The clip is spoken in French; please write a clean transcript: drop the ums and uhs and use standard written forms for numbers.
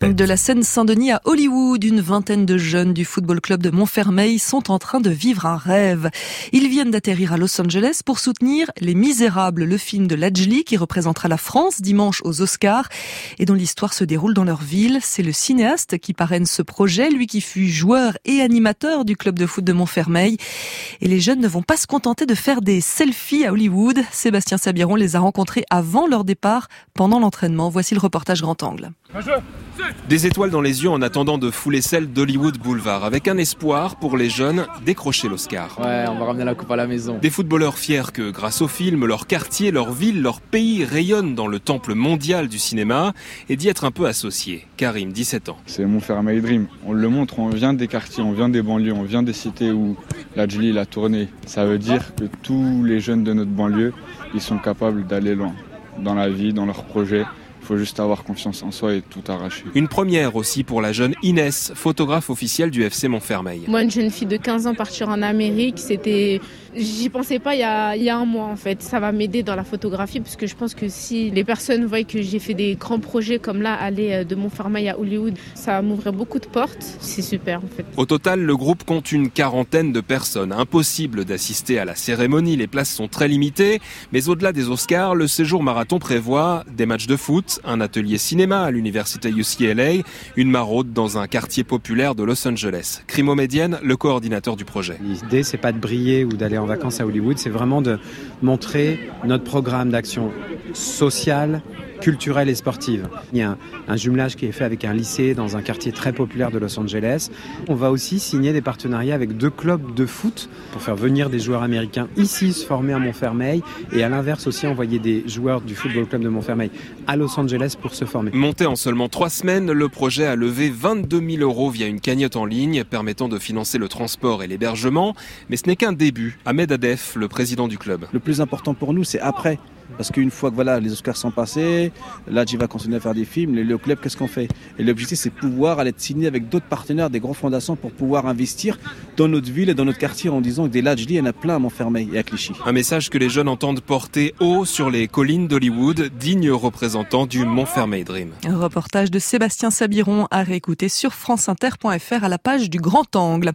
De la Seine-Saint-Denis à Hollywood, une vingtaine de jeunes du football club de Montfermeil sont en train de vivre un rêve. Ils viennent d'atterrir à Los Angeles pour soutenir Les Misérables, le film de Lajli qui représentera la France dimanche aux Oscars et dont l'histoire se déroule dans leur ville. C'est le cinéaste qui parraine ce projet, lui qui fut joueur et animateur du club de foot de Montfermeil. Et les jeunes ne vont pas se contenter de faire des selfies à Hollywood. Sébastien Sabiron les a rencontrés avant leur départ, pendant l'entraînement. Voici le reportage Grand Angle. Des étoiles dans les yeux en attendant de fouler celles d'Hollywood Boulevard, avec un espoir pour les jeunes, décrocher l'Oscar. Ouais, on va ramener la coupe à la maison. Des footballeurs fiers que, grâce au film, leur quartier, leur ville, leur pays rayonnent dans le temple mondial du cinéma et d'y être un peu associés. Karim, 17 ans. C'est Montfermeil Dream. On le montre, on vient des quartiers, on vient des banlieues, on vient des cités où Lajli a tourné. Ça veut dire que tous les jeunes de notre banlieue, ils sont capables d'aller loin dans la vie, dans leurs projets. Il faut juste avoir confiance en soi et tout arracher. Une première aussi pour la jeune Inès, photographe officielle du FC Montfermeil. Moi, une jeune fille de 15 ans partir en Amérique, j'y pensais pas il y a un mois en fait. Ça va m'aider dans la photographie parce que je pense que si les personnes voient que j'ai fait des grands projets comme là, aller de Montfermeil à Hollywood, ça m'ouvrait beaucoup de portes. C'est super en fait. Au total, le groupe compte une quarantaine de personnes. Impossible d'assister à la cérémonie, les places sont très limitées. Mais au-delà des Oscars, le séjour marathon prévoit des matchs de foot, un atelier cinéma à l'université UCLA, une maraude dans un quartier populaire de Los Angeles. Crimo Médienne, le coordinateur du projet. L'idée, c'est pas de briller ou d'aller en vacances à Hollywood, c'est vraiment de montrer notre programme d'action sociale, culturelle et sportive. Il y a un jumelage qui est fait avec un lycée dans un quartier très populaire de Los Angeles. On va aussi signer des partenariats avec 2 clubs de foot pour faire venir des joueurs américains ici se former à Montfermeil et à l'inverse aussi envoyer des joueurs du football club de Montfermeil à Los Angeles pour se former. Monté en seulement 3 semaines, le projet a levé 22 000 € via une cagnotte en ligne permettant de financer le transport et l'hébergement. Mais ce n'est qu'un début. Ahmed Adef, le président du club. Le plus important pour nous, c'est après. Parce qu'une fois que les Oscars sont passés, Lajli va continuer à faire des films, le club, qu'est-ce qu'on fait? Et l'objectif, c'est de pouvoir aller signer avec d'autres partenaires, des grandes fondations pour pouvoir investir dans notre ville et dans notre quartier en disant que des Lajli, il y en a plein à Montfermeil et à Clichy. Un message que les jeunes entendent porter haut sur les collines d'Hollywood, digne représentant du Montfermeil Dream. Un reportage de Sébastien Sabiron à réécouter sur franceinter.fr à la page du Grand Angle.